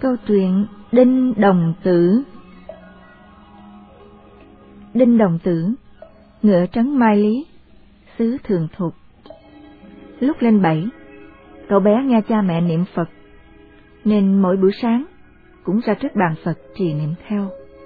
Câu chuyện Đinh Đồng Tử. Đinh Đồng Tử, ngựa trấn Mai Lý, xứ Thường Thục. Lúc lên 7, cậu bé nghe cha mẹ niệm Phật, nên mỗi buổi sáng cũng ra trước bàn Phật trì niệm theo.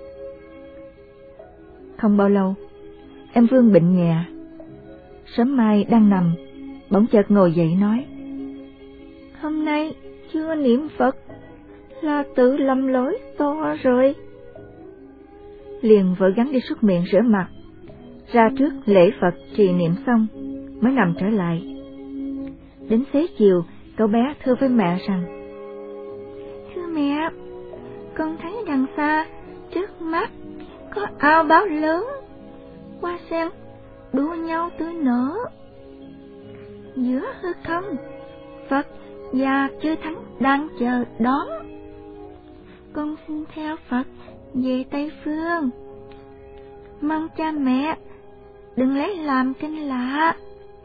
Không bao lâu, em Vương bệnh nhẹ. Sớm mai đang nằm, bỗng chợt ngồi dậy nói: "Hôm nay chưa niệm Phật là tự lầm lỗi to rồi." Liền vội gắng đi súc miệng rửa mặt, ra trước lễ Phật trì niệm xong mới nằm trở lại. Đến xế chiều, cậu bé thưa với mẹ rằng: "Thưa mẹ, con thấy đằng xa trước mắt có ao báo lớn, qua xem đua nhau tươi nở. Giữa hư không, Phật và chư thánh đang chờ đón. Con xin theo Phật về Tây Phương. Mong cha mẹ đừng lấy làm kinh lạ."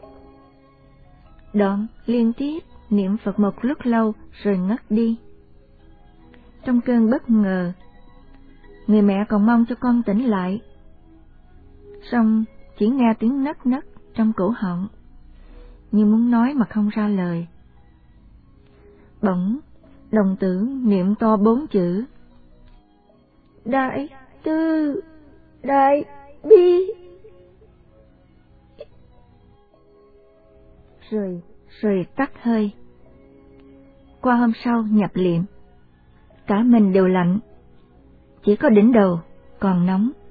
Đoạn liên tiếp niệm Phật một lúc lâu rồi ngất đi. Trong cơn bất ngờ, người mẹ còn mong cho con tỉnh lại, song chỉ nghe tiếng nấc nấc trong cổ họng, như muốn nói mà không ra lời. Bỗng Đồng Tử niệm to 4 chữ: "Đại từ đại bi", rồi tắt hơi. Qua hôm sau nhập liệm, cả mình đều lạnh, chỉ có đỉnh đầu còn nóng.